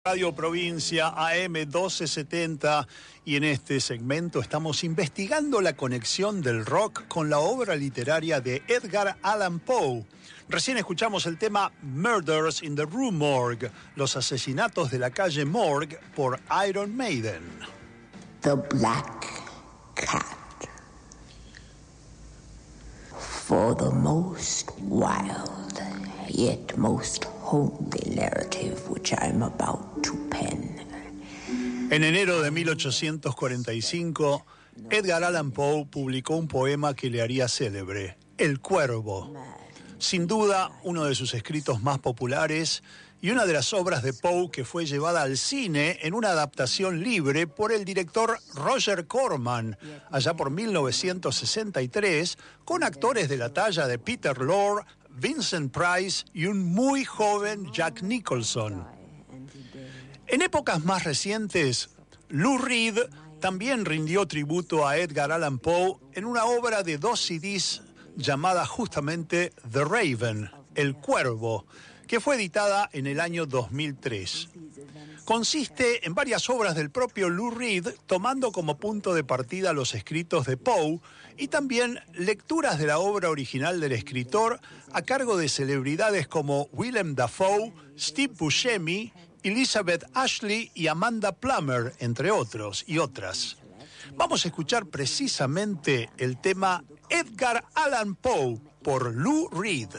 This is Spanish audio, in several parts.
Radio Provincia AM 1270 y en este segmento estamos investigando la conexión del rock con la obra literaria de Edgar Allan Poe. Recién escuchamos el tema Murders in the Rue Morgue, los asesinatos de la calle Morgue por Iron Maiden. The Black Cat. For the most wild, yet most homely narrative which I am about to pen. En enero de 1845, Edgar Allan Poe publicó un poema que le haría célebre, El Cuervo. Sin duda, uno de sus escritos más populares y una de las obras de Poe que fue llevada al cine en una adaptación libre por el director Roger Corman, allá por 1963, con actores de la talla de Peter Lorre, Vincent Price y un muy joven Jack Nicholson. En épocas más recientes, Lou Reed también rindió tributo a Edgar Allan Poe en una obra de 2 CDs llamada justamente The Raven, El Cuervo, que fue editada en el año 2003. Consiste en varias obras del propio Lou Reed, tomando como punto de partida los escritos de Poe y también lecturas de la obra original del escritor a cargo de celebridades como Willem Dafoe, Steve Buscemi, Elizabeth Ashley y Amanda Plummer, entre otros y otras. Vamos a escuchar precisamente el tema Edgar Allan Poe por Lou Reed.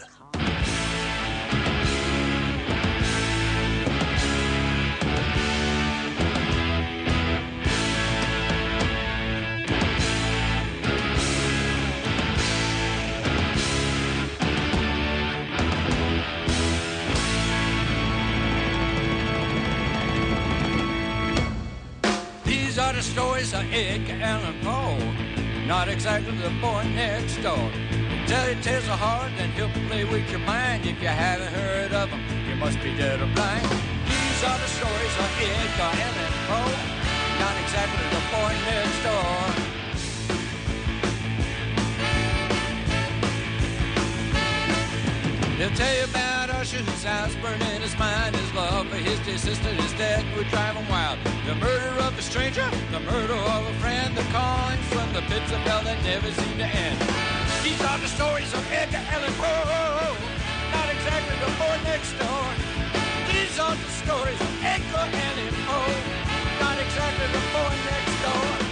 The stories of Edgar Allan Poe, not exactly the boy next door. Tell you tales of heart and he'll play with your mind. If you haven't heard of him, you must be dead or blind. These are the stories of Edgar Allan Poe, not exactly the boy next door. They'll tell you about Usher, whose house burned in his mind. His love for his dear sister, his death would drive him wild. The murder of a stranger, the murder of a friend, the calling from the pits of hell that never seem to end. These are the stories of Edgar Allan Poe, not exactly the boy next door. These are the stories of Edgar Allan Poe, not exactly the boy next door.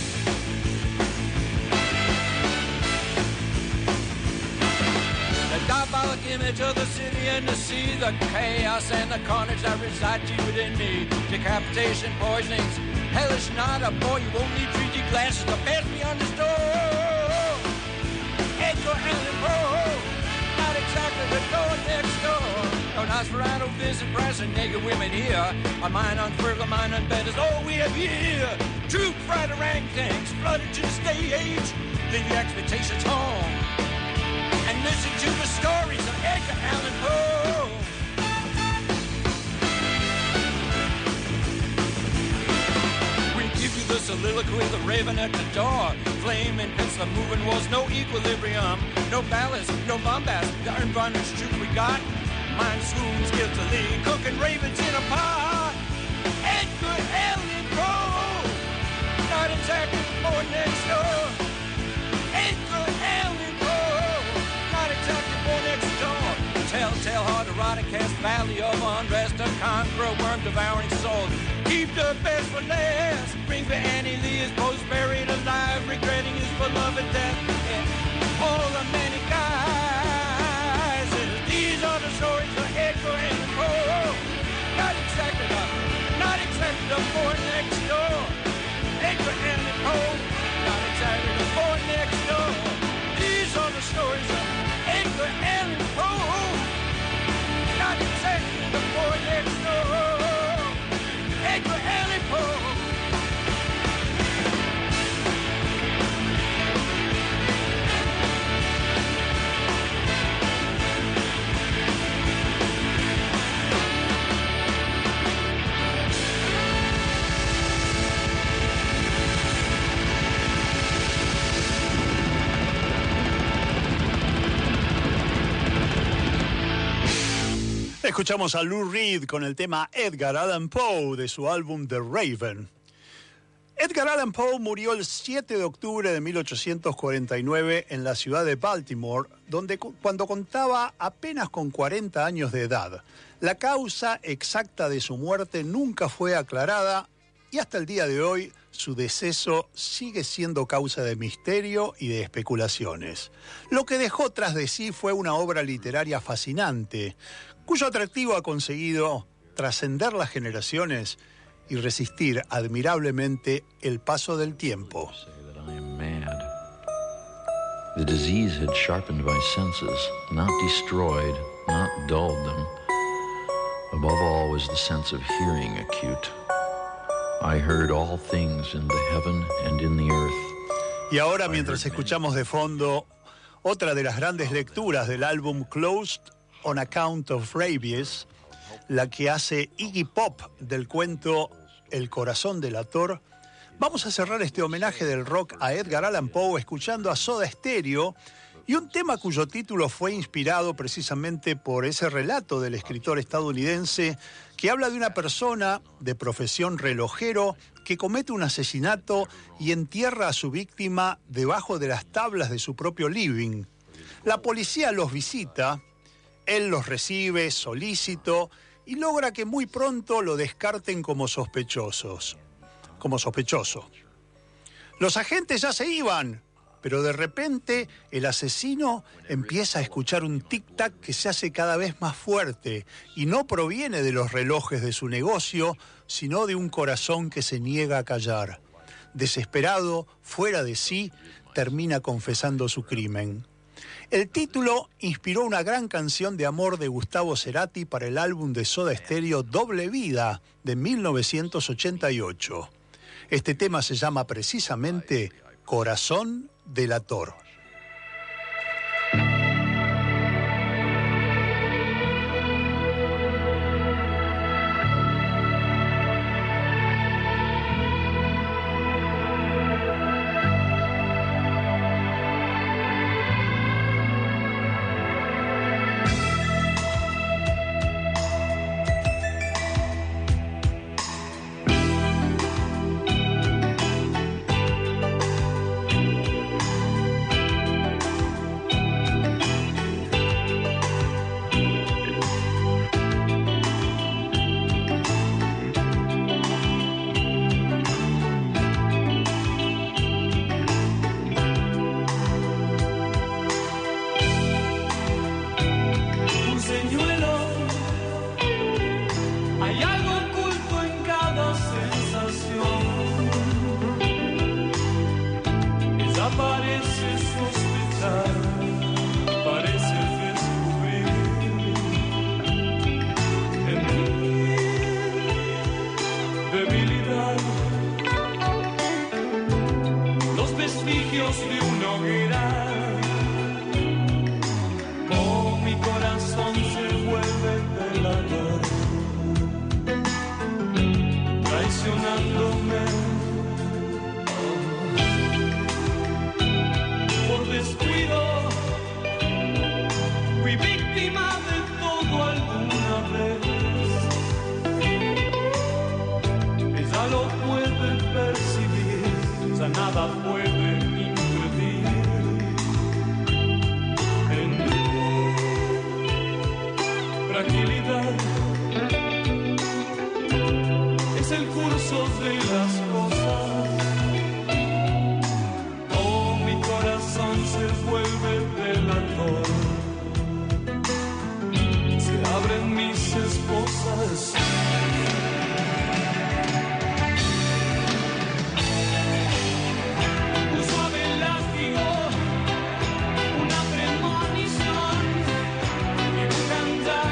The diabolic image of the city and the sea, the chaos and the carnage that reside deep within me. Decapitation, poisonings, hellish night, a boy you won't need 3D glasses to pass beyond this door. Edgar Allan Poe, not exactly the door next door. No Nosferatu, Vincent Price, and naked women here. A mind on further, mind on bed is all we have here. True fried orangutans flooded to the stage. Leave your expectations home and listen to the stories of Edgar Allan Poe. We give you the soliloquy, the raven at the door. Flame and pencil moving walls, no equilibrium. No ballast, no bombast, the unvarnished truth we got. Mind swoons guiltily, cooking ravens in a pot. Edgar Allan Poe, not exactly born next door. Edgar Allan Poe, not exactly born next door. Telltale heart, erotic cast, valley of unrest, a conqueror, worm devouring soul. Keep the best for last. Bring for Annie Lee, his post buried alive, regretting his beloved death. And all the many guys. These are the stories of Edgar Allan Poe. Not exactly the boy next door. Edgar Allan Poe, not exactly the boy next door. These are the stories of Edgar Allan Poe, not exactly the boy next door. Edgar Allan Poe. Escuchamos a Lou Reed con el tema Edgar Allan Poe de su álbum The Raven. Edgar Allan Poe murió el 7 de octubre de 1849 en la ciudad de Baltimore, cuando contaba apenas con 40 años de edad. La causa exacta de su muerte nunca fue aclarada y hasta el día de hoy su deceso sigue siendo causa de misterio y de especulaciones. Lo que dejó tras de sí fue una obra literaria fascinante, cuyo atractivo ha conseguido trascender las generaciones y resistir admirablemente el paso del tiempo. The disease had sharpened my senses, not destroyed, not dulled them. Above all was the sense of hearing acute. I heard all things in the heaven and in the earth. Y ahora, mientras escuchamos de fondo otra de las grandes lecturas del álbum Closed on Account of Rabies, la que hace Iggy Pop del cuento El corazón delator, vamos a cerrar este homenaje del rock a Edgar Allan Poe escuchando a Soda Stereo y un tema cuyo título fue inspirado precisamente por ese relato del escritor estadounidense que habla de una persona de profesión relojero que comete un asesinato y entierra a su víctima debajo de las tablas de su propio living. La policía los visita, él los recibe solícito y logra que muy pronto lo descarten como sospechoso. Los agentes ya se iban, pero de repente el asesino empieza a escuchar un tic-tac que se hace cada vez más fuerte y no proviene de los relojes de su negocio, sino de un corazón que se niega a callar. Desesperado, fuera de sí, termina confesando su crimen. El título inspiró una gran canción de amor de Gustavo Cerati para el álbum de Soda Stereo Doble Vida de 1988. Este tema se llama precisamente Corazón delator.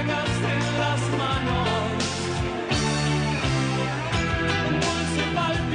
Palpito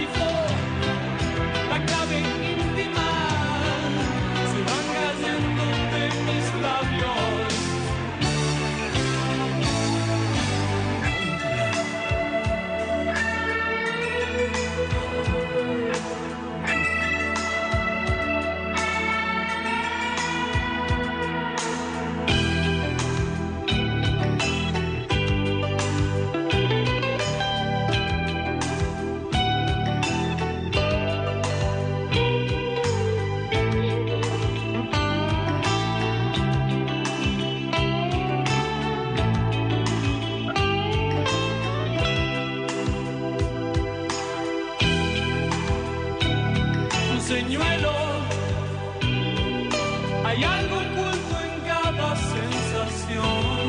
señuelo. Hay algo oculto en cada sensación.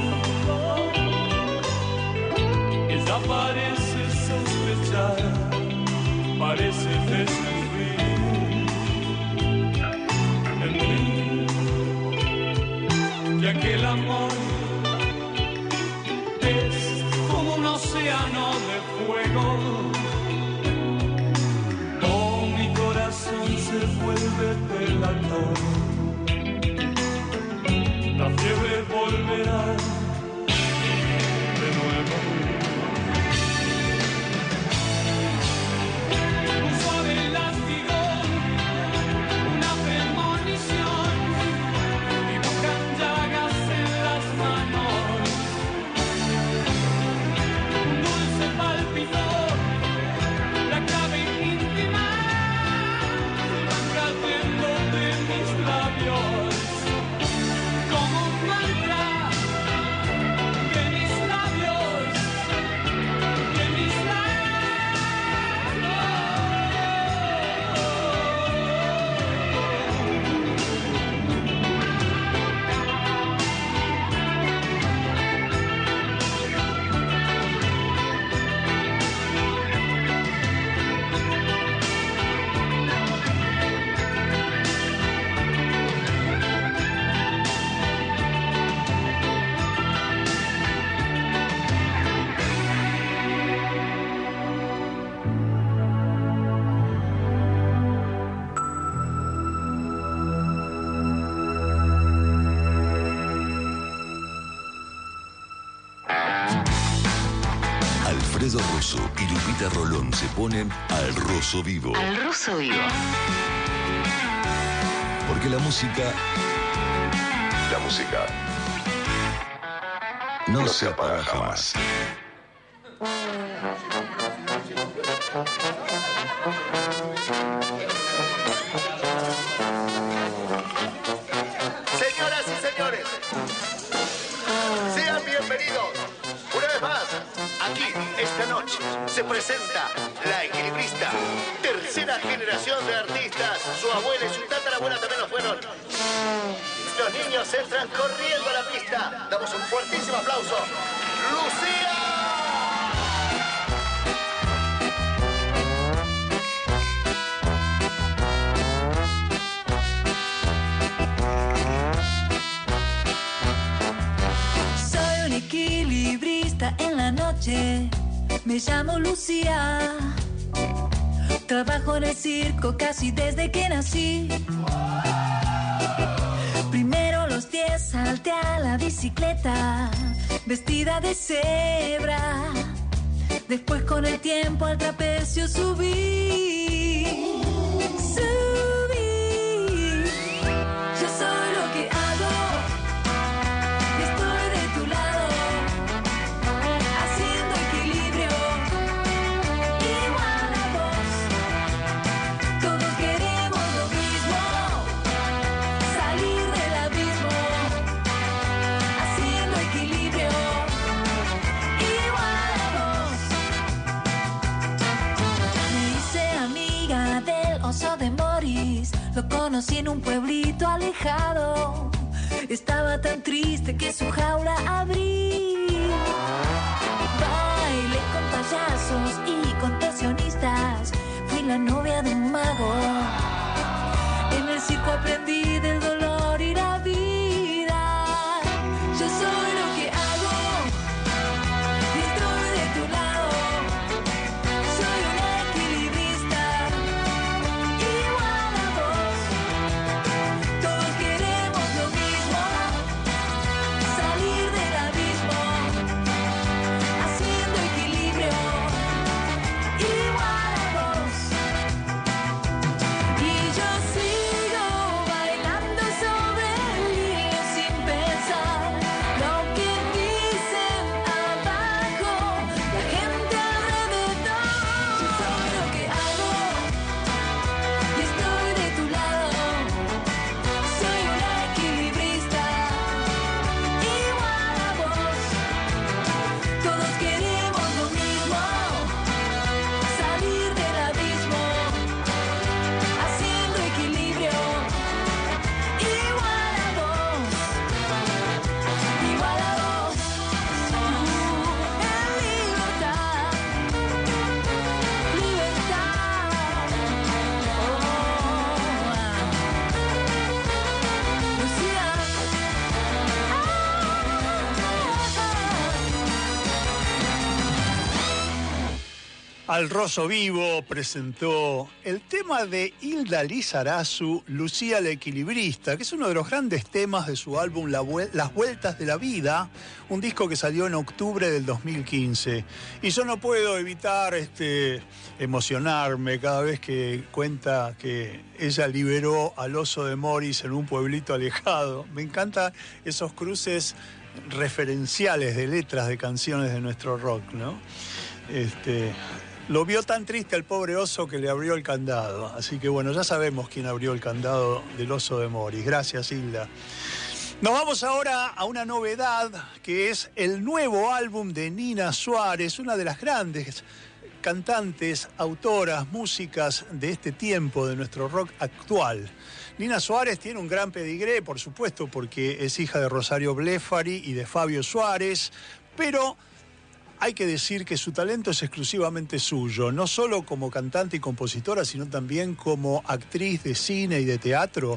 Ella parece sospechar, parece descubrir en mí que aquel amor es como un océano de fuego. Oh, mi corazón se vuelve delator. La fiebre volverá de nuevo. Un suave látigo, una premonición, dibujan llagas en las manos. Un dulce pálpito, la clave íntima, van cayendo de mis labios. Como un mantra, que mis labios, que mis Alfredo Rosso y Lupita Rolón se ponen al Rosso vivo. Al Rosso vivo. Porque la música no se apaga jamás. Señoras y señores, sean bienvenidos. Una vez más, aquí, esta noche, se presenta La Equilibrista, tercera generación de artistas. Su abuela y su tatarabuela también lo fueron. Los niños entran corriendo a la pista. Damos un fuertísimo aplauso. ¡Lucía! Soy un equilibrista en la noche, me llamo Lucía. Trabajo en el circo casi desde que nací. Primero los 10 salté a la bicicleta, vestida de cebra. Después con el tiempo al trapecio subí. Yo soy lo que hago. Estoy de tu lado, haciendo equilibrio, igual a vos. Todos queremos lo mismo, salir del abismo, haciendo equilibrio, igual a vos. Me hice amiga del oso de Morris, lo conocí en un pueblito alejado. Estaba tan triste que su jaula abrí. Bailé con payasos y contorsionistas. Fui la novia de un mago. En el circo aprendí del dolor y la vida. Yo soy lo que hago y estoy de tu lado. Soy una equilibrista, igual a vos. Todos queremos lo mismo, salir del abismo, haciendo equilibrio, igual a vos. Y yo sigo bailando. Al Rosso Vivo presentó el tema de Hilda Lizarazu, Lucía la Equilibrista, que es uno de los grandes temas de su álbum Las Vueltas de la Vida, un disco que salió en octubre del 2015. Y yo no puedo evitar emocionarme cada vez que cuenta que ella liberó al oso de Morris en un pueblito alejado. Me encantan esos cruces referenciales de letras de canciones de nuestro rock, ¿no? Lo vio tan triste al pobre oso que le abrió el candado. Así que bueno, ya sabemos quién abrió el candado del oso de Morris. Gracias, Hilda. Nos vamos ahora a una novedad que es el nuevo álbum de Nina Suárez, una de las grandes cantantes, autoras, músicas de este tiempo, de nuestro rock actual. Nina Suárez tiene un gran pedigree, por supuesto, porque es hija de Rosario Blefari y de Fabio Suárez, pero hay que decir que su talento es exclusivamente suyo, no solo como cantante y compositora, sino también como actriz de cine y de teatro,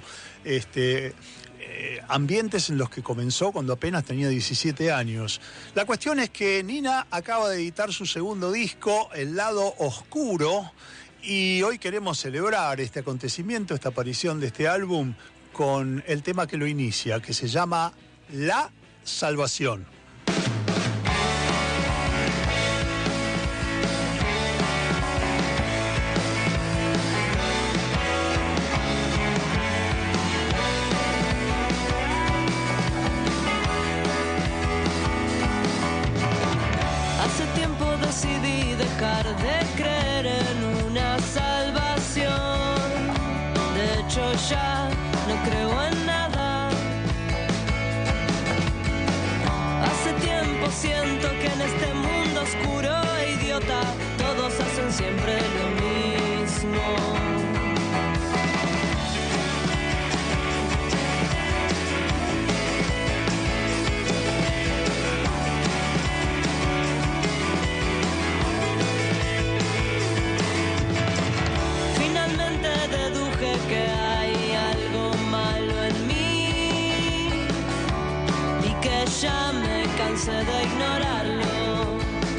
ambientes en los que comenzó cuando apenas tenía 17 años. La cuestión es que Nina acaba de editar su segundo disco, El Lado Oscuro, y hoy queremos celebrar este acontecimiento, esta aparición de este álbum, con el tema que lo inicia, que se llama La Salvación. De creer en una salvación. De hecho ya no creo en nada. Hace tiempo siento que en este mundo oscuro e idiota todos hacen siempre lo mismo. Que hay algo malo en mí y que ya me cansé de ignorarlo.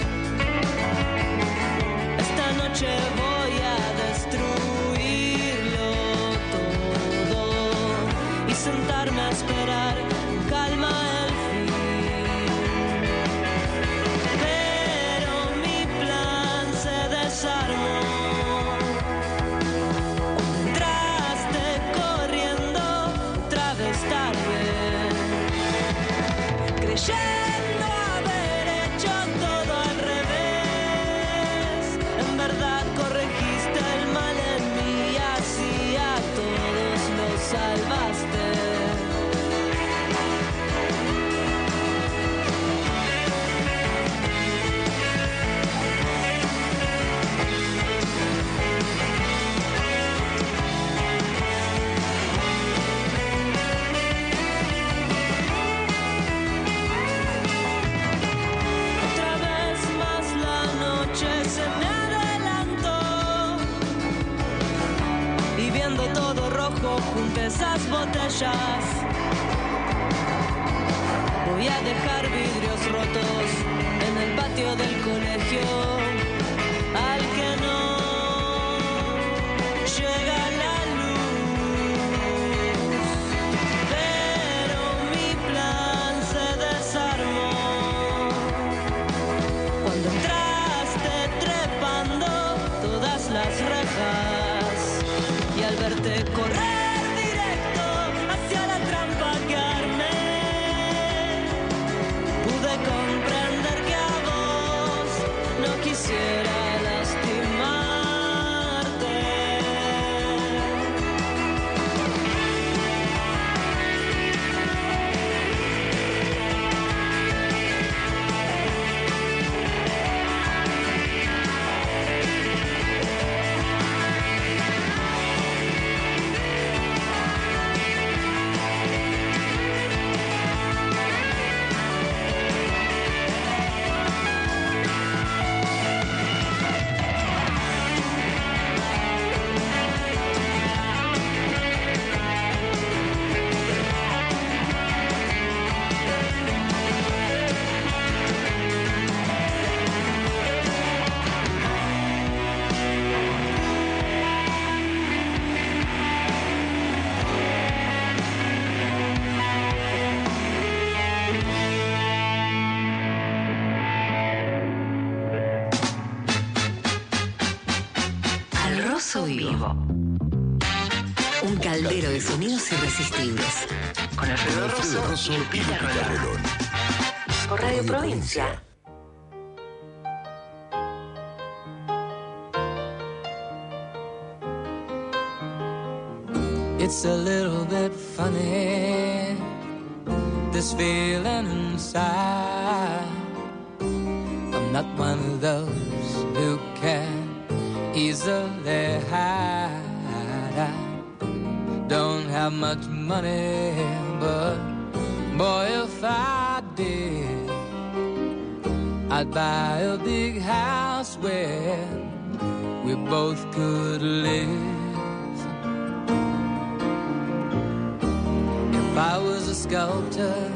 Esta noche voy a destruirlo todo y sentarme a esperar calma el fin. Pero mi plan se desarmó. Creyendo haber hecho todo al revés, en verdad corregiste el mal en mí y así a todos los salvaste. Junté esas botellas. Voy a dejar vidrios rotos en el patio del colegio. Al que no llega la luz. Pero mi plan se desarmó cuando entraste trepando todas las rejas y al verte correr comprender que a vos no quisiera lastimarte. Rosso Vivo. Un caldero de sonidos irresistibles. Con Alfredo Rosso y Lupita Rolón. Por Radio Provincia. It's a little bit funny, this feeling inside. I'm not one of those who can easily hide. I don't have much money, but boy, if I did, I'd buy a big house where we both could live. If I was a sculptor,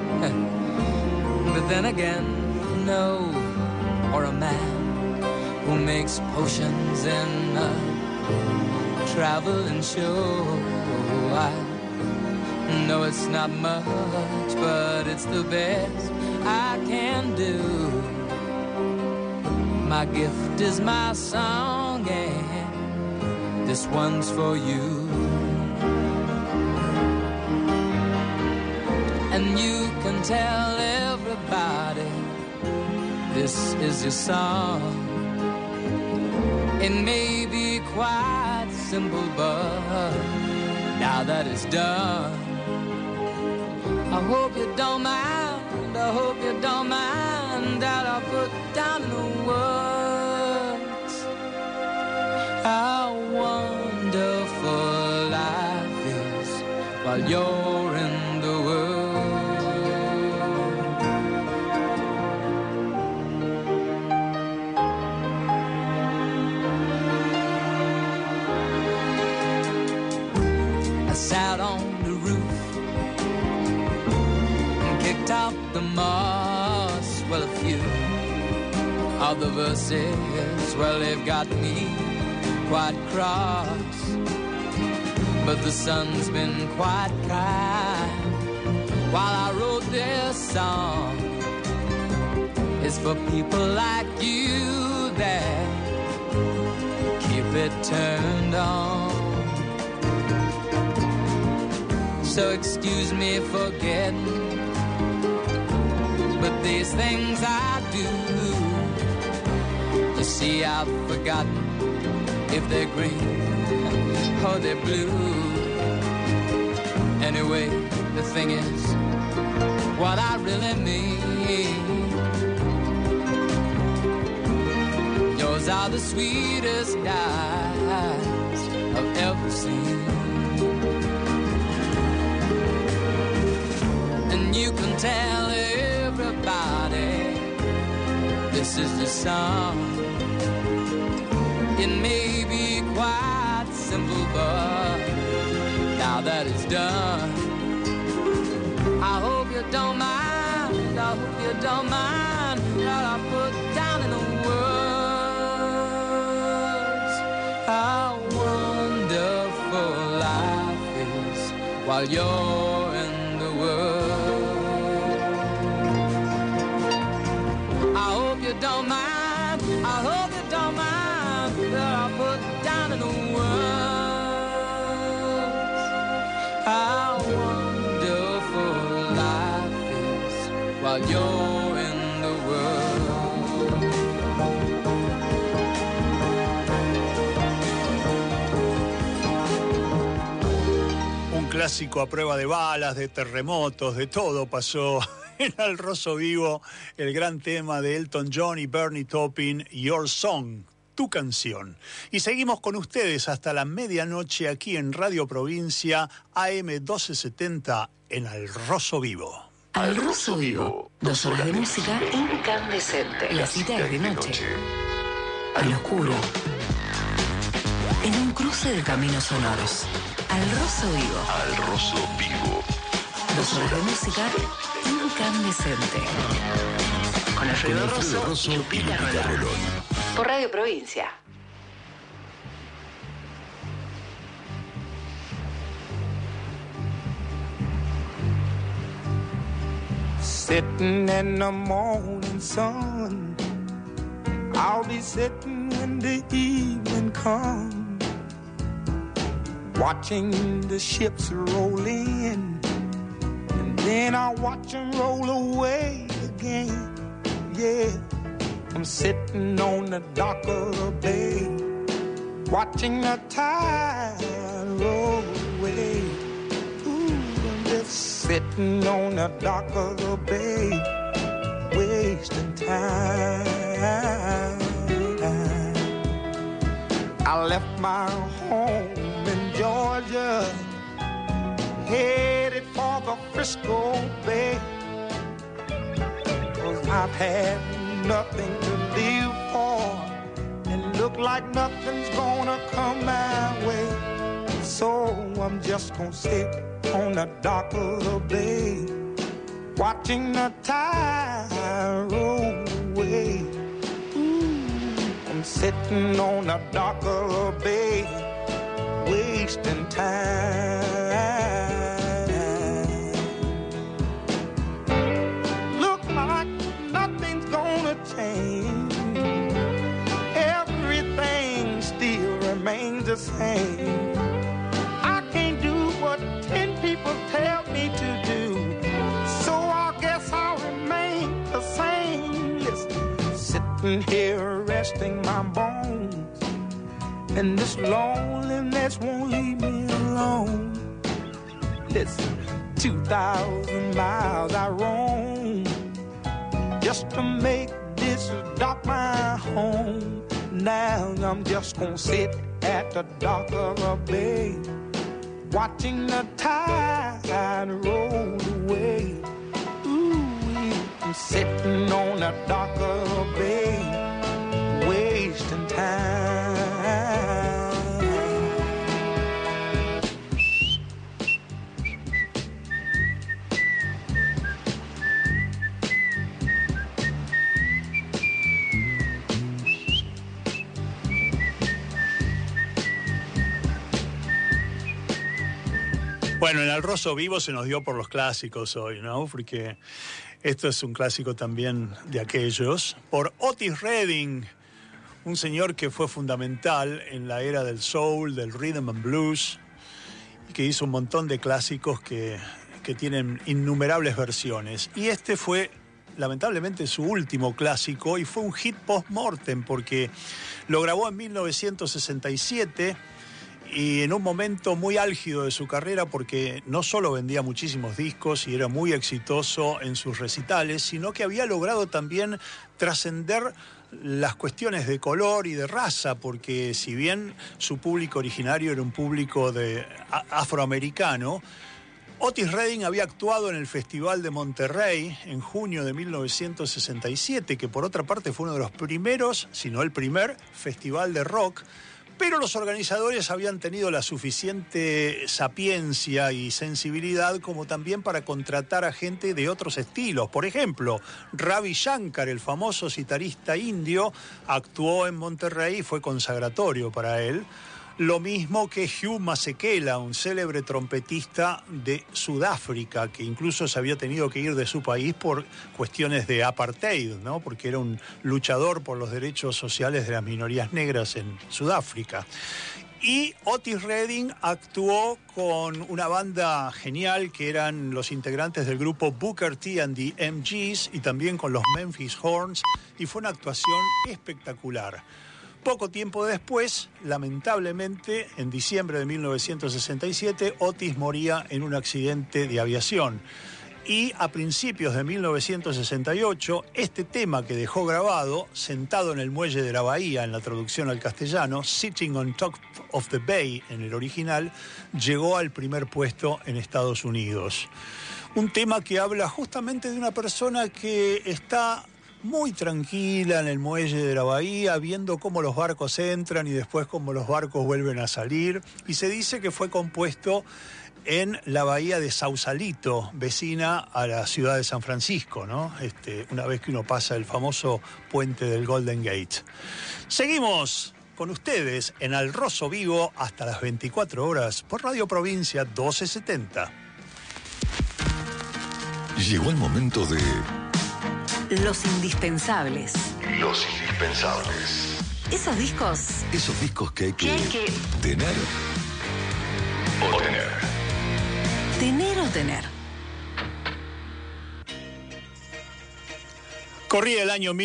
but then again, no, or a man who makes potions in a traveling show. I know it's not much, but it's the best I can do. My gift is my song, and this one's for you. And you can tell everybody this is your song. It may be quite simple, but now that it's done, I hope you don't mind, I hope you don't mind that I put down in the words how wonderful life is while you're in the world. Sat on the roof and kicked out the moss. Well, a few of the verses, well, they've got me quite cross. But the sun's been quite kind while I wrote this song. It's for people like you that keep it turned on. So excuse me for getting, but these things I do. You see, I've forgotten if they're green or they're blue. Anyway, the thing is, what I really mean, yours are the sweetest eyes I've ever seen. You can tell everybody this is the song. It may be quite simple, but now that it's done, I hope you don't mind, I hope you don't mind that I put down in the words how wonderful life is while you're in the world. Don't mind, I hope you don't mind that I put down in the words how wonderful life is while you're in the world. Un clásico a prueba de balas, de terremotos, de todo pasó en Al Rosso Vivo, el gran tema de Elton John y Bernie Taupin, Your Song, tu canción. Y seguimos con ustedes hasta la medianoche aquí en Radio Provincia, AM 1270, en Al Rosso Vivo. Al Rosso Vivo, 2 horas de música incandescente. La cita es de noche, al oscuro, en un cruce de caminos sonoros. Al Rosso Vivo. Al Rosso Vivo. 2 horas de música incandescente. Con Alfredo Rosso y Lupita Rolón. Por Radio Provincia. Sitting in the morning sun, I'll be sitting when the evening comes. watching the ships roll in, and then I watch them roll away again. Yeah, I'm sitting on the dock of the bay, watching the tide roll away. Ooh, I'm just sitting on the dock of the bay, wasting time. I left my home in Georgia, headed for the Frisco Bay, 'cause I've had nothing to live for, and look like nothing's gonna come my way. So I'm just gonna sit on the dock of the bay, watching the tide roll away. I'm sitting on the dock of the bay, wasting time. Look like nothing's gonna change. Everything still remains the same. I can't do what 10 people tell me to do, so I guess I'll remain the same. Listen, sitting here resting my bones, and this loneliness won't leave me alone. Listen, 2,000 miles I roam just to make this dock my home. Now I'm just gonna sit at the dock of the bay, watching the tide roll away. Ooh, I'm sitting on the dock of the bay, wasting time. Bueno, en Al Rosso Vivo se nos dio por los clásicos hoy, ¿no? Porque esto es un clásico también de aquellos. Por Otis Redding, un señor que fue fundamental en la era del soul, del rhythm and blues, y que hizo un montón de clásicos que tienen innumerables versiones. Y este fue, lamentablemente, su último clásico, y fue un hit post-mortem, porque lo grabó en 1967... y en un momento muy álgido de su carrera, porque no solo vendía muchísimos discos y era muy exitoso en sus recitales, sino que había logrado también trascender las cuestiones de color y de raza, porque si bien su público originario era un público afroamericano, Otis Redding había actuado en el Festival de Monterrey en junio de 1967, que por otra parte fue uno de los primeros, si no el primer, festival de rock. Pero los organizadores habían tenido la suficiente sapiencia y sensibilidad como también para contratar a gente de otros estilos. Por ejemplo, Ravi Shankar, el famoso citarista indio, actuó en Monterrey y fue consagratorio para él. Lo mismo que Hugh Masekela, un célebre trompetista de Sudáfrica, que incluso se había tenido que ir de su país por cuestiones de apartheid, ¿no? Porque era un luchador por los derechos sociales de las minorías negras en Sudáfrica. Y Otis Redding actuó con una banda genial que eran los integrantes del grupo Booker T and the MGs y también con los Memphis Horns, y fue una actuación espectacular. Poco tiempo después, lamentablemente, en diciembre de 1967, Otis moría en un accidente de aviación. Y a principios de 1968, este tema que dejó grabado, sentado en el muelle de la bahía, en la traducción al castellano, Sitting on Top of the Bay en el original, llegó al primer puesto en Estados Unidos. Un tema que habla justamente de una persona que está muy tranquila en el muelle de la bahía, viendo cómo los barcos entran y después cómo los barcos vuelven a salir. Y se dice que fue compuesto en la bahía de Sausalito, vecina a la ciudad de San Francisco, ¿no? Una vez que uno pasa el famoso puente del Golden Gate. Seguimos con ustedes en Al Rosso Vivo hasta las 24 horas por Radio Provincia 1270. Llegó el momento de... Los indispensables. Los indispensables. Esos discos que hay que tener o tener. Tener o tener. Corría el año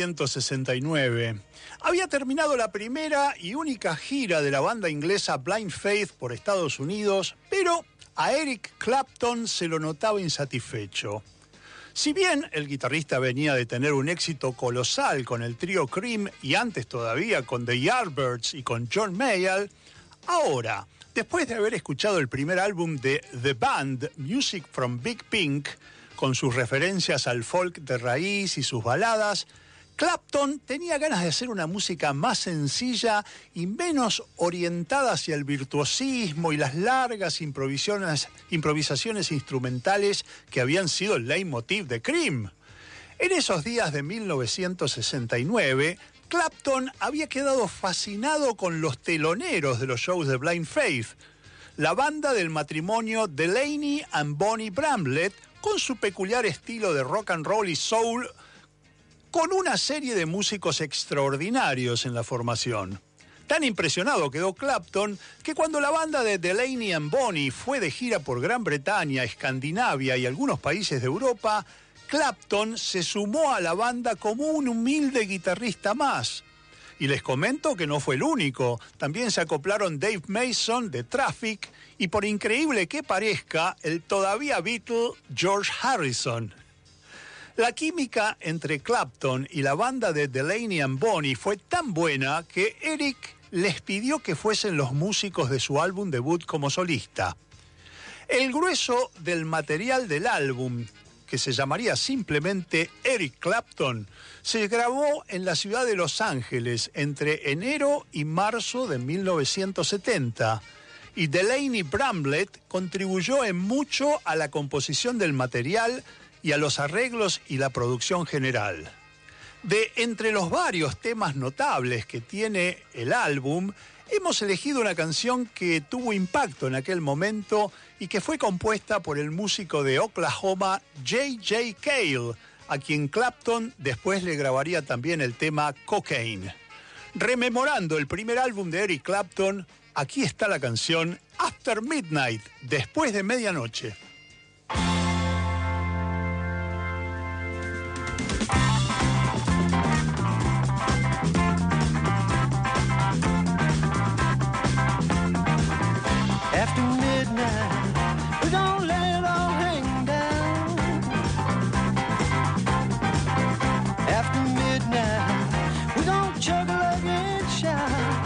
1969. Había terminado la primera y única gira de la banda inglesa Blind Faith por Estados Unidos, pero a Eric Clapton se lo notaba insatisfecho. Si bien el guitarrista venía de tener un éxito colosal con el trío Cream y antes todavía con The Yardbirds y con John Mayall, ahora, después de haber escuchado el primer álbum de The Band, Music from Big Pink, con sus referencias al folk de raíz y sus baladas, Clapton tenía ganas de hacer una música más sencilla y menos orientada hacia el virtuosismo y las largas improvisaciones instrumentales que habían sido el leitmotiv de Cream. En esos días de 1969, Clapton había quedado fascinado con los teloneros de los shows de Blind Faith, la banda del matrimonio Delaney and Bonnie Bramlett, con su peculiar estilo de rock and roll y soul, con una serie de músicos extraordinarios en la formación. Tan impresionado quedó Clapton que cuando la banda de Delaney and Bonnie fue de gira por Gran Bretaña, Escandinavia y algunos países de Europa, Clapton se sumó a la banda como un humilde guitarrista más. Y les comento que no fue el único. También se acoplaron Dave Mason de Traffic y, por increíble que parezca, el todavía Beatle George Harrison. La química entre Clapton y la banda de Delaney and Bonnie fue tan buena que Eric les pidió que fuesen los músicos de su álbum debut como solista. El grueso del material del álbum, que se llamaría simplemente Eric Clapton, se grabó en la ciudad de Los Ángeles entre enero y marzo de 1970, y Delaney Bramlett contribuyó en mucho a la composición del material y a los arreglos y la producción general. De entre los varios temas notables que tiene el álbum, hemos elegido una canción que tuvo impacto en aquel momento y que fue compuesta por el músico de Oklahoma J.J. Cale, a quien Clapton después le grabaría también el tema Cocaine. Rememorando el primer álbum de Eric Clapton, aquí está la canción After Midnight, después de medianoche. After midnight, we don't let it all hang down. After midnight, we don't chug a lug and shout.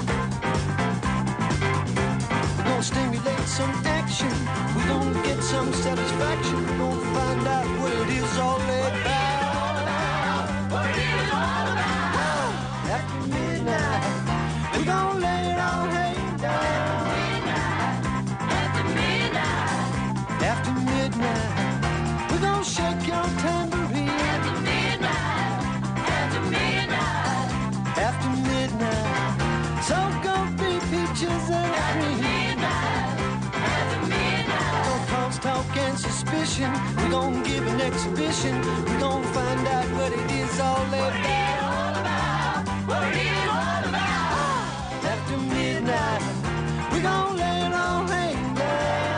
We're gonna stimulate some action. We're gonna get some satisfaction. We're gonna find out what it is all about. What it is all about. After midnight, we gonna let it all hang down. After midnight, we're gonna shake your tambourine. After midnight, after midnight, after midnight, so gonna be peaches and cream. After midnight, no crosstalk and suspicion. We're gonna give an exhibition. We're gonna find out what it is all about. What it is all about. After midnight, we're gonna let it all hang down.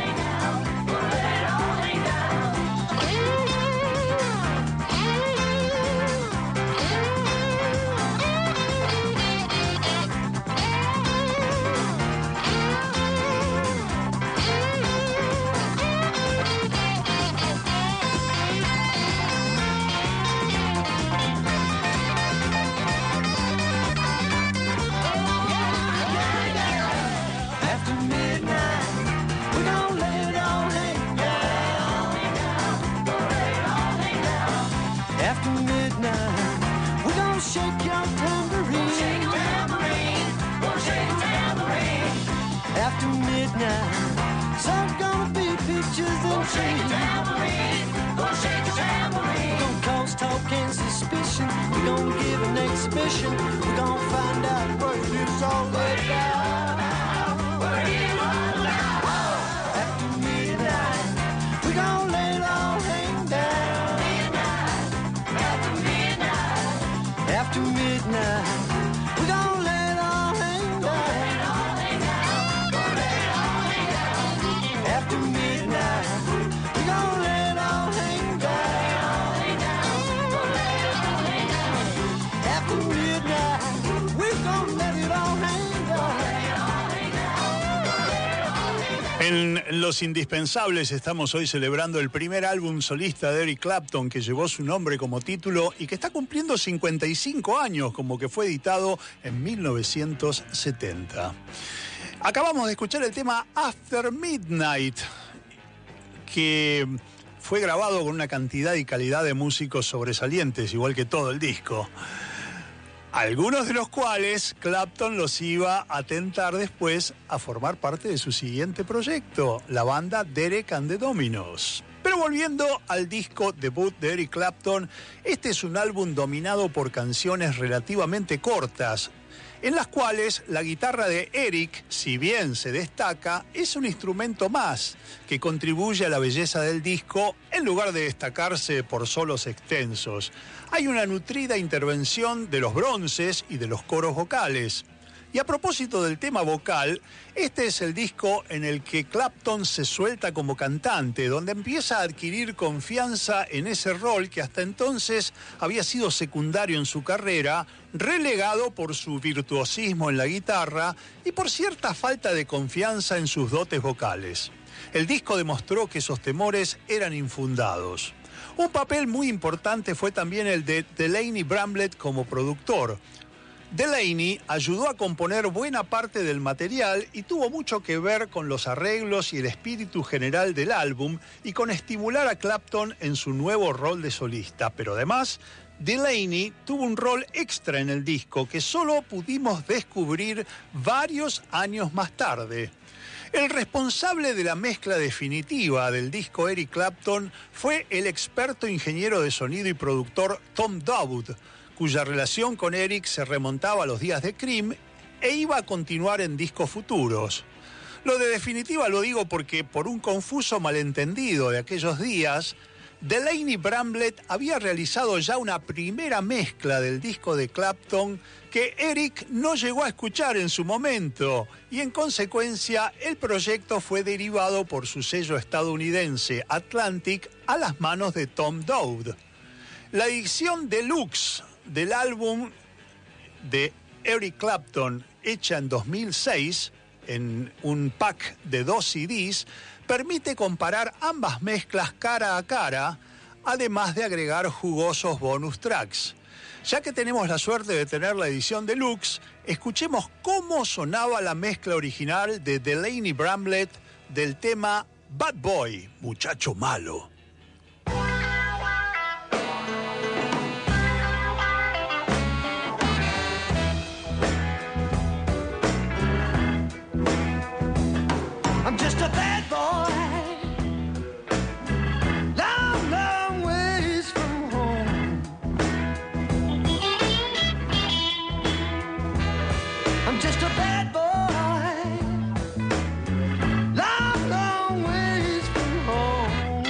Shake your tambourine. Shake your tambourine. Won't shake your tambourine. After midnight, so gonna be pictures and trees. Shake your tambourine. Won't shake your tambourine. We're gonna cause talk and suspicion. We're gonna give an exhibition. We're gonna find out what it is all about. What it is all about. After midnight, we're gonna let it all hang down. After midnight, we're gonna let it all hang down. En Los Indispensables estamos hoy celebrando el primer álbum solista de Eric Clapton que llevó su nombre como título y que está cumpliendo 55 años, como que fue editado en 1970. Acabamos de escuchar el tema After Midnight, que fue grabado con una cantidad y calidad de músicos sobresalientes, igual que todo el disco. Algunos de los cuales Clapton los iba a tentar después a formar parte de su siguiente proyecto, la banda Derek and the Dominos. Pero volviendo al disco debut de Eric Clapton, este es un álbum dominado por canciones relativamente cortas, en las cuales la guitarra de Eric, si bien se destaca, es un instrumento más que contribuye a la belleza del disco en lugar de destacarse por solos extensos. Hay una nutrida intervención de los bronces y de los coros vocales. Y a propósito del tema vocal, este es el disco en el que Clapton se suelta como cantante, donde empieza a adquirir confianza en ese rol que hasta entonces había sido secundario en su carrera, relegado por su virtuosismo en la guitarra y por cierta falta de confianza en sus dotes vocales. El disco demostró que esos temores eran infundados. Un papel muy importante fue también el de Delaney Bramlett como productor. Delaney ayudó a componer buena parte del material y tuvo mucho que ver con los arreglos y el espíritu general del álbum y con estimular a Clapton en su nuevo rol de solista. Pero además, Delaney tuvo un rol extra en el disco que solo pudimos descubrir varios años más tarde. El responsable de la mezcla definitiva del disco Eric Clapton fue el experto ingeniero de sonido y productor Tom Dowd, cuya relación con Eric se remontaba a los días de Cream e iba a continuar en discos futuros. Lo de definitiva lo digo porque, por un confuso malentendido de aquellos días, Delaney Bramlett había realizado ya una primera mezcla del disco de Clapton que Eric no llegó a escuchar en su momento y en consecuencia el proyecto fue derivado por su sello estadounidense Atlantic a las manos de Tom Dowd. La edición deluxe del álbum de Eric Clapton, hecha en 2006, en un pack de 2 CDs, permite comparar ambas mezclas cara a cara, además de agregar jugosos bonus tracks. Ya que tenemos la suerte de tener la edición deluxe, escuchemos cómo sonaba la mezcla original de Delaney Bramlett del tema Bad Boy, muchacho malo. I'm just a bad boy, long, long ways from home. I'm just a bad boy, long, long ways from home.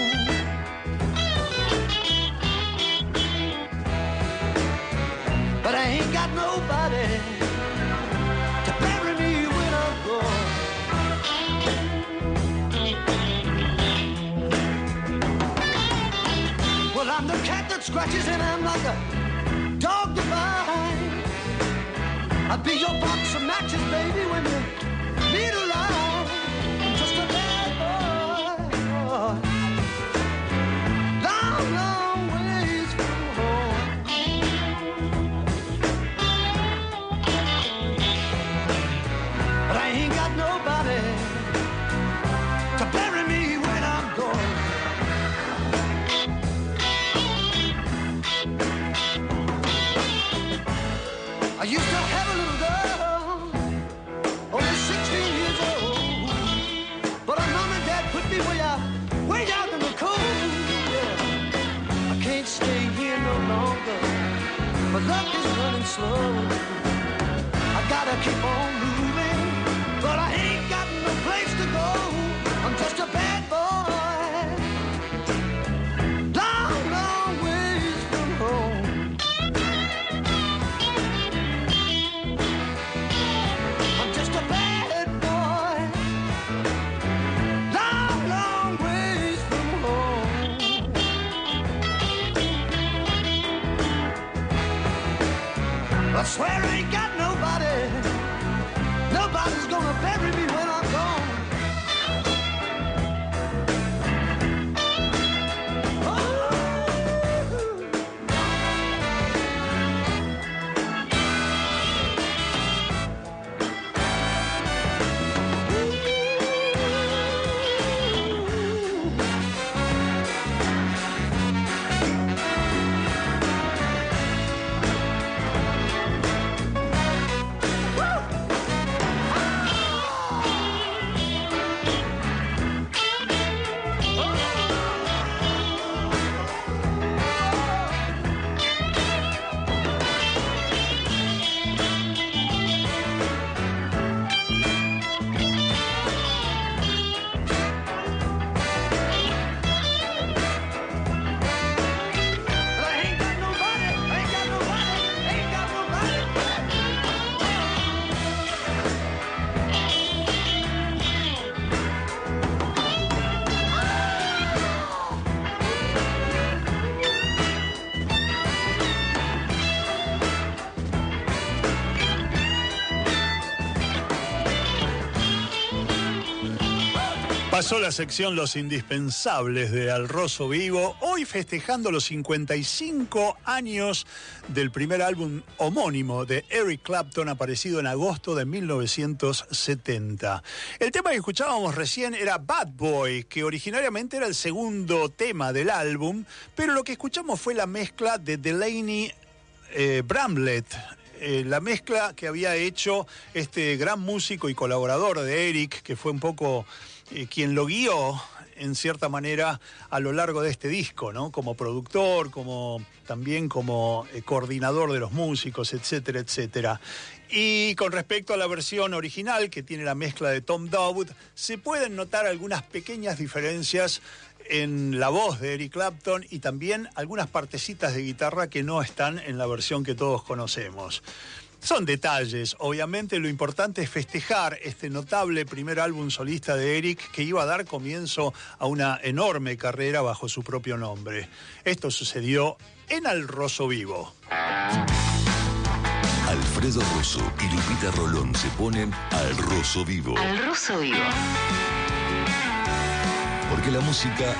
But I ain't got nobody to bury me when I'm gone. Well, I'm the cat that scratches and I'm like a dog to bite. I'll be your box of matches, baby, when you need a ride. I'm just a bad boy, long, long ways from home. But I ain't got nobody to bury me when I'm gone. I used to have a little girl, only 16 years old. But her mom and dad put me way out in the cold. Yeah. I can't stay here no longer. My luck is running slow. I gotta keep on moving, but I ain't got no place to go. I'm just a bad boy, long, long ways from home. I'm just a bad boy, long, long ways from home. I swear I ain't got nobody Pasó la sección Los Indispensables de Al Rosso Vivo, hoy festejando los 55 años del primer álbum homónimo de Eric Clapton, aparecido en agosto de 1970. El tema que escuchábamos recién era Bad Boy, que originariamente era el segundo tema del álbum, pero lo que escuchamos fue la mezcla de Delaney Bramlett, la mezcla que había hecho este gran músico y colaborador de Eric, que fue un poco quien lo guió en cierta manera a lo largo de este disco, ¿no? Como productor, también como coordinador de los músicos, etcétera, etcétera. Y con respecto a la versión original, que tiene la mezcla de Tom Dowd, se pueden notar algunas pequeñas diferencias en la voz de Eric Clapton y también algunas partecitas de guitarra que no están en la versión que todos conocemos. Son detalles, obviamente lo importante es festejar este notable primer álbum solista de Eric, que iba a dar comienzo a una enorme carrera bajo su propio nombre. Esto sucedió en Al Rosso Vivo. Alfredo Rosso y Lupita Rolón se ponen Al Rosso Vivo. Al Rosso Vivo. Porque la música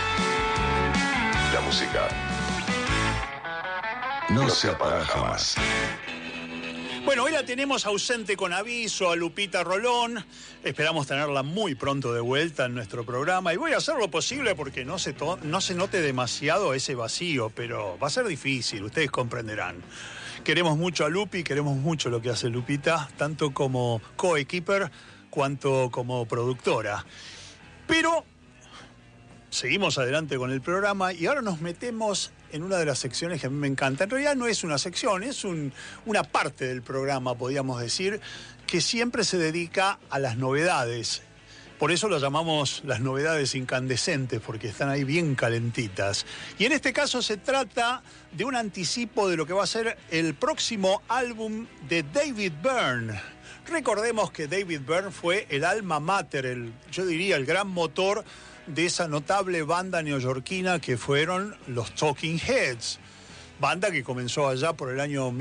no se apaga jamás. Bueno, hoy la tenemos ausente con aviso a Lupita Rolón. Esperamos tenerla muy pronto de vuelta en nuestro programa y voy a hacer lo posible porque no se note demasiado ese vacío, pero va a ser difícil, ustedes comprenderán. Queremos mucho a Lupi, queremos mucho lo que hace Lupita, tanto como coequiper cuanto como productora. Pero seguimos adelante con el programa y ahora nos metemos en una de las secciones que a mí me encanta. En realidad no es una sección, es una parte del programa, podríamos decir, que siempre se dedica a las novedades. Por eso lo llamamos las novedades incandescentes, porque están ahí bien calentitas. Y en este caso se trata de un anticipo de lo que va a ser el próximo álbum de David Byrne. Recordemos que David Byrne fue el alma mater, yo diría el gran motor de esa notable banda neoyorquina que fueron los Talking Heads, banda que comenzó allá por el año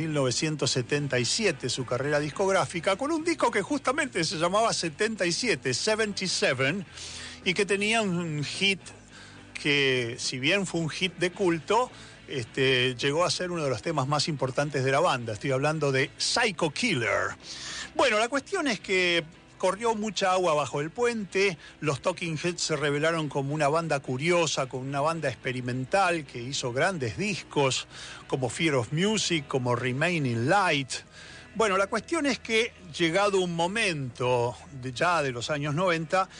1977 su carrera discográfica con un disco que justamente se llamaba 77, y que tenía un hit que, si bien fue un hit de culto, llegó a ser uno de los temas más importantes de la banda. Estoy hablando de Psycho Killer. Bueno, la cuestión es que corrió mucha agua bajo el puente, los Talking Heads se revelaron como una banda curiosa, como una banda experimental que hizo grandes discos como Fear of Music, como Remaining Light. Bueno, la cuestión es que llegado un momento ya de los años 90,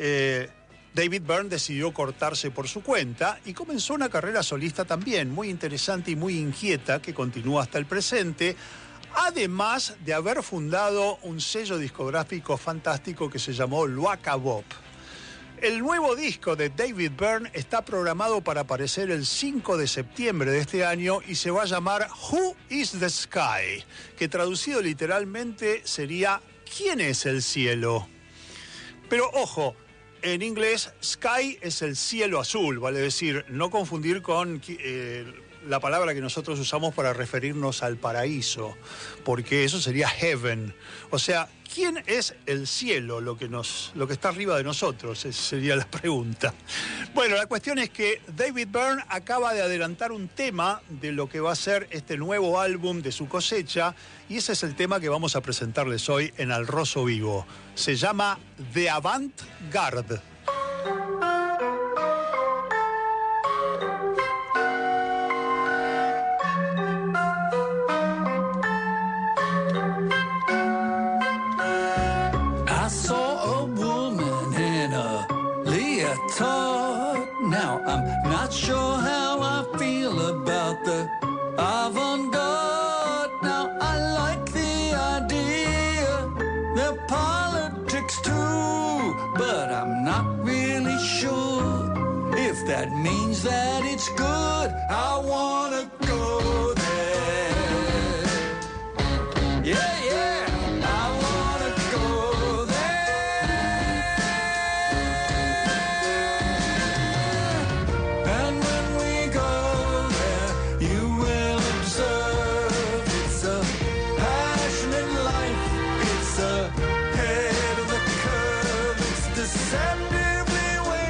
David Byrne decidió cortarse por su cuenta y comenzó una carrera solista también muy interesante y muy inquieta que continúa hasta el presente, además de haber fundado un sello discográfico fantástico que se llamó Luaka Bop. El nuevo disco de David Byrne está programado para aparecer el 5 de septiembre de este año y se va a llamar Who is the Sky?, que traducido literalmente sería ¿Quién es el cielo? Pero ojo, en inglés sky es el cielo azul, vale decir, no confundir con la palabra que nosotros usamos para referirnos al paraíso, porque eso sería heaven. O sea, ¿quién es el cielo? Lo que está arriba de nosotros, esa sería la pregunta. Bueno, la cuestión es que David Byrne acaba de adelantar un tema de lo que va a ser este nuevo álbum de su cosecha, y ese es el tema que vamos a presentarles hoy en Al Rosso Vivo. Se llama The Avant-Garde. Now I'm not sure how I feel about the avant-garde. Now I like the idea, the politics too, but I'm not really sure if that means that it's good. I wanna go there. Yeah, yeah. Deceptively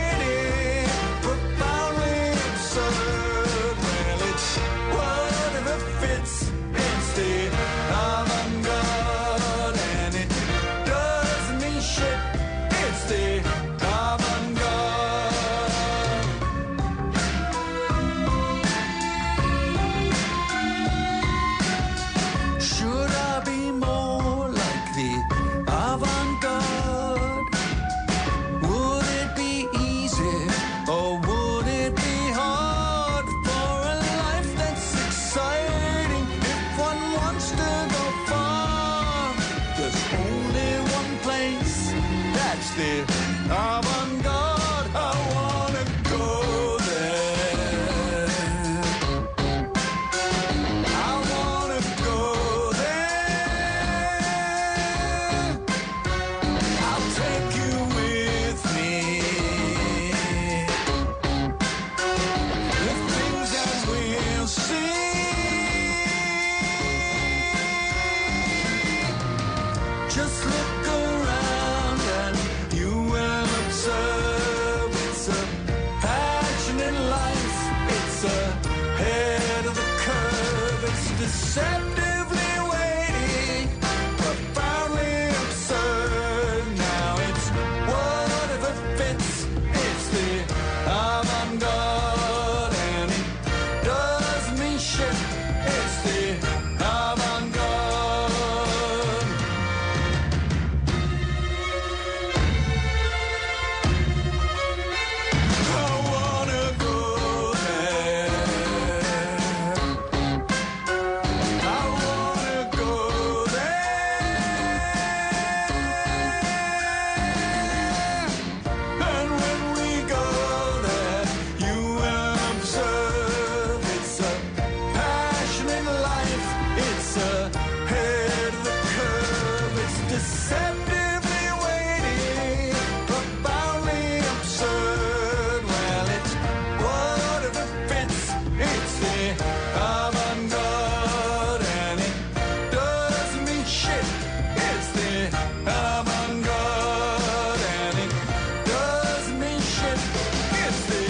it's the avant-garde. I wanna go there. I wanna go there. I'll take you with me. The things that we'll see. Just look around and you will observe it's a passionate life, it's ahead of the curve, it's deceptively waiting, profoundly absurd. Now it's whatever fits, it's the avant-garde, and it doesn't mean shit, it's the avant-garde. I wanna go there. I wanna go there. And when we go there, you will observe it's a passionate life. It's ahead of the curve. It's deceptively waiting, profoundly absurd. Well, it's whatever fits. It's the avant-garde, and it doesn't mean shit. It's the avant-garde, and it doesn't mean shit. It's the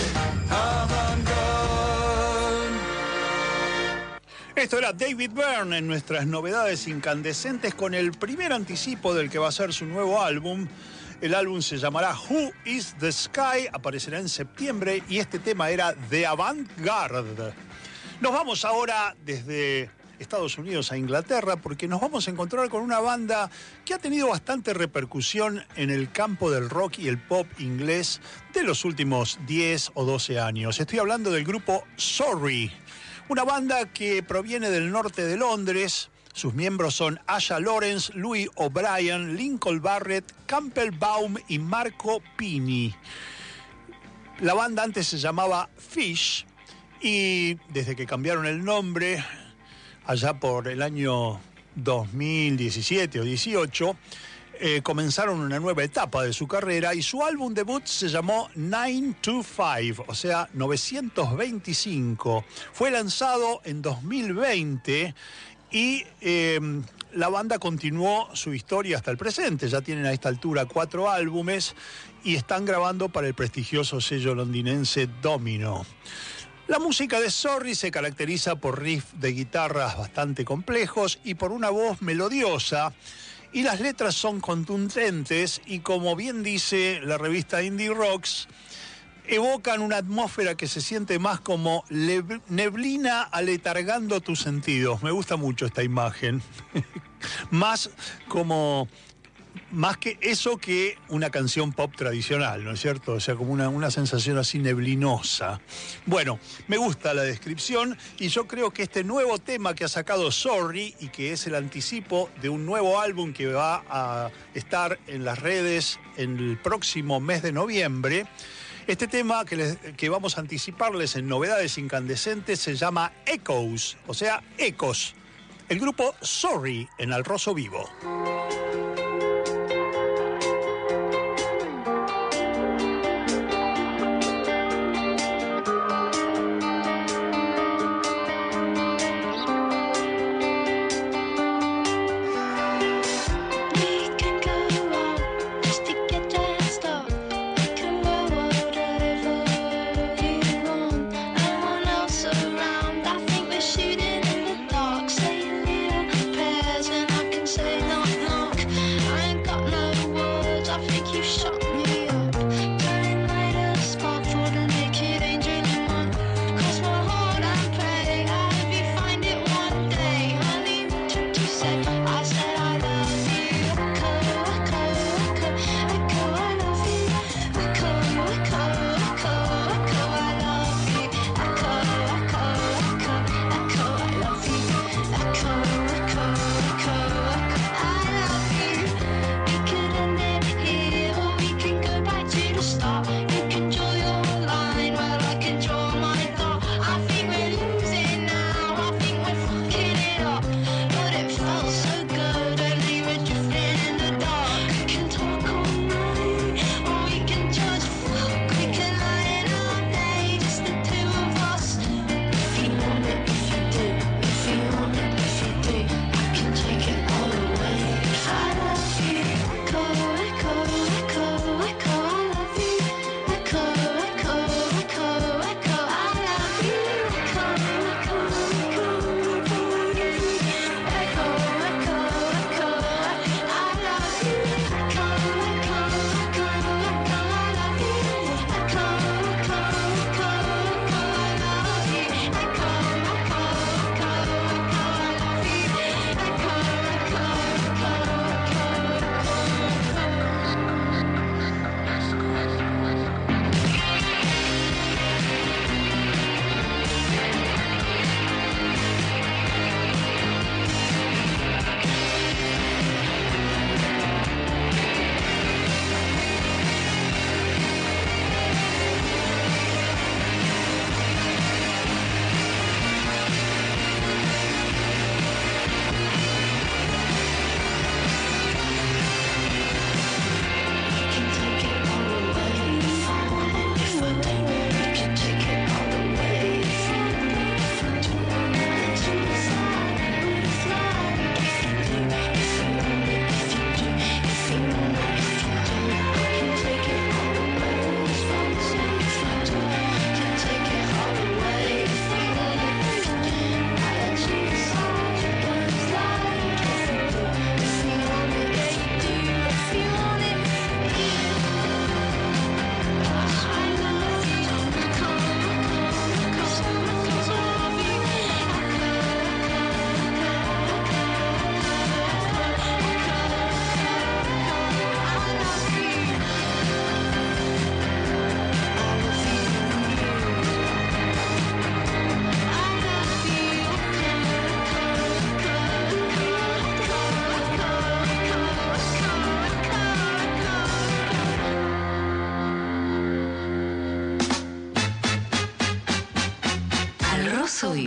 avant-garde. Esto era David Byrne en nuestras novedades incandescentes con el primer anticipo del que va a ser su nuevo álbum. El álbum se llamará Who is the Sky, aparecerá en septiembre y este tema era The Avant-Garde. Nos vamos ahora desde Estados Unidos a Inglaterra porque nos vamos a encontrar con una banda que ha tenido bastante repercusión en el campo del rock y el pop inglés de los últimos 10 o 12 años. Estoy hablando del grupo Sorry, una banda que proviene del norte de Londres. Sus miembros son Asha Lawrence, Louis O'Brien, Lincoln Barrett, Campbell Baum y Marco Pini. La banda antes se llamaba Fish y desde que cambiaron el nombre, allá por el año 2017 o 18, comenzaron una nueva etapa de su carrera y su álbum debut se llamó 925, o sea, 925. Fue lanzado en 2020 y la banda continuó su historia hasta el presente. Ya tienen a esta altura 4 álbumes y están grabando para el prestigioso sello londinense Domino. La música de Sorry se caracteriza por riffs de guitarras bastante complejos y por una voz melodiosa, y las letras son contundentes y, como bien dice la revista Indie Rocks, evocan una atmósfera que se siente más como neblina aletargando tus sentidos. Me gusta mucho esta imagen. Más que eso que una canción pop tradicional, ¿no es cierto? O sea, como una sensación así neblinosa. Bueno, me gusta la descripción y yo creo que este nuevo tema que ha sacado Sorry y que es el anticipo de un nuevo álbum que va a estar en las redes en el próximo mes de noviembre, este tema que vamos a anticiparles en novedades incandescentes se llama Echoes, o sea, ecos. El grupo Sorry en Al Rosso Vivo. Shooting in the dark, saying little prayers, and I can say knock knock.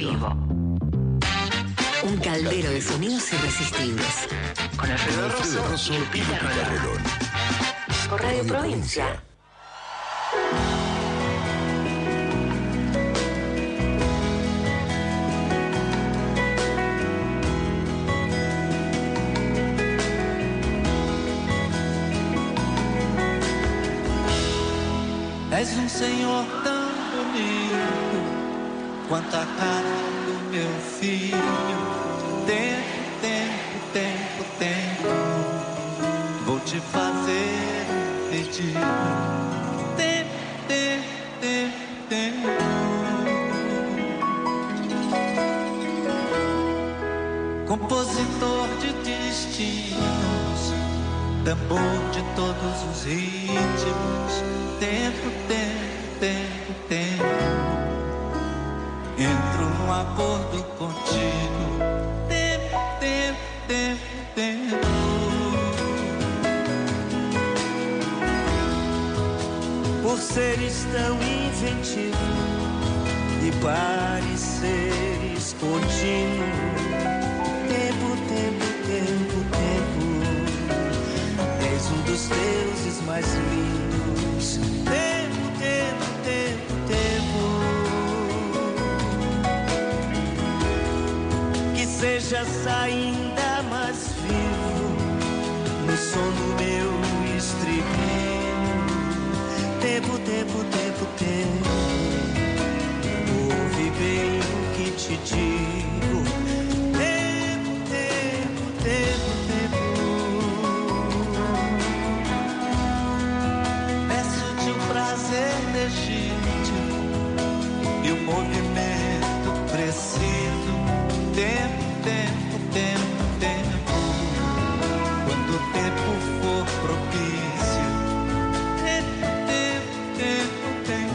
vivo. Un caldero de sonidos irresistibles. Con Alfredo Rosso y Lupita Rolón. Por Radio Provincia. És um senhor tão bonito quanto a cara do meu filho. Tempo, tempo, tempo, tempo, vou te fazer um pedido. Tempo, tempo, tempo, tempo. Compositor de destinos, tambor de todos os ritmos. Tempo, tempo, tempo, tempo, entro num acordo contigo. Tempo, tempo, tempo, tempo. Por seres tão inventivos e pareceres contínuos. Tempo, tempo, tempo, tempo, és um dos deuses mais lindos. Tempo, tempo, tempo, tempo, que sejas ainda mais vivo no som do meu estribilho. Tempo, tempo, tempo, tempo, ouve bem o que te digo. Tempo, tempo, tempo, tempo. Prazer legítimo e o movimento preciso. Tempo, tempo, tempo, tempo, quando o tempo for propício. Tempo, tempo, tempo,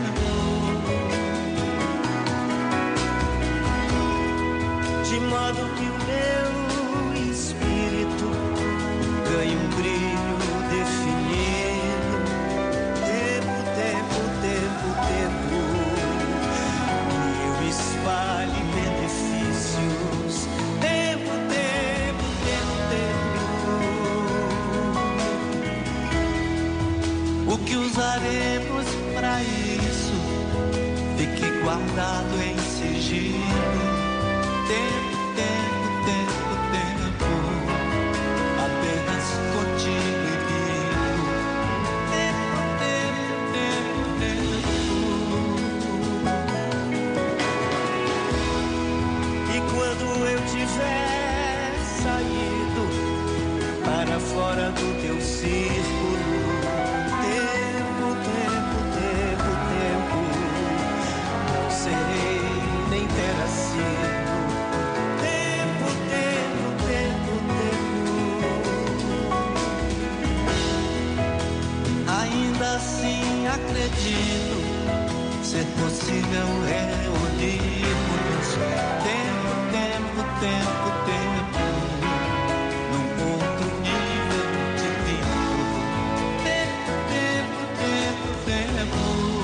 tempo, de modo que o meu espírito ganhe um brilho definido. Espalhe benefícios. Tempo, tempo, tempo, tempo. O que usaremos pra isso fique guardado em sigilo. Tempo, tempo, tempo, tempo, apenas contigo e comigo. Tempo, tempo, tempo, tempo. Quando eu tiver saído para fora do teu círculo. Tempo, tempo, tempo, tempo, não serei nem teracino. Tempo, tempo, tempo, tempo. Ainda assim acredito ser possível reunirmos. Tempo, tempo, tempo, tempo, num outro nível divino. Tempo, tempo, tempo, tempo.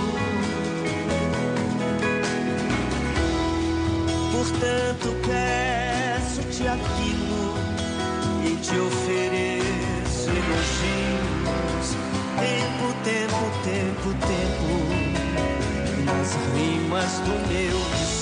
Portanto peço-te aquilo e te ofereço elogios. Tempo, tempo, tempo, tempo, nas rimas do meu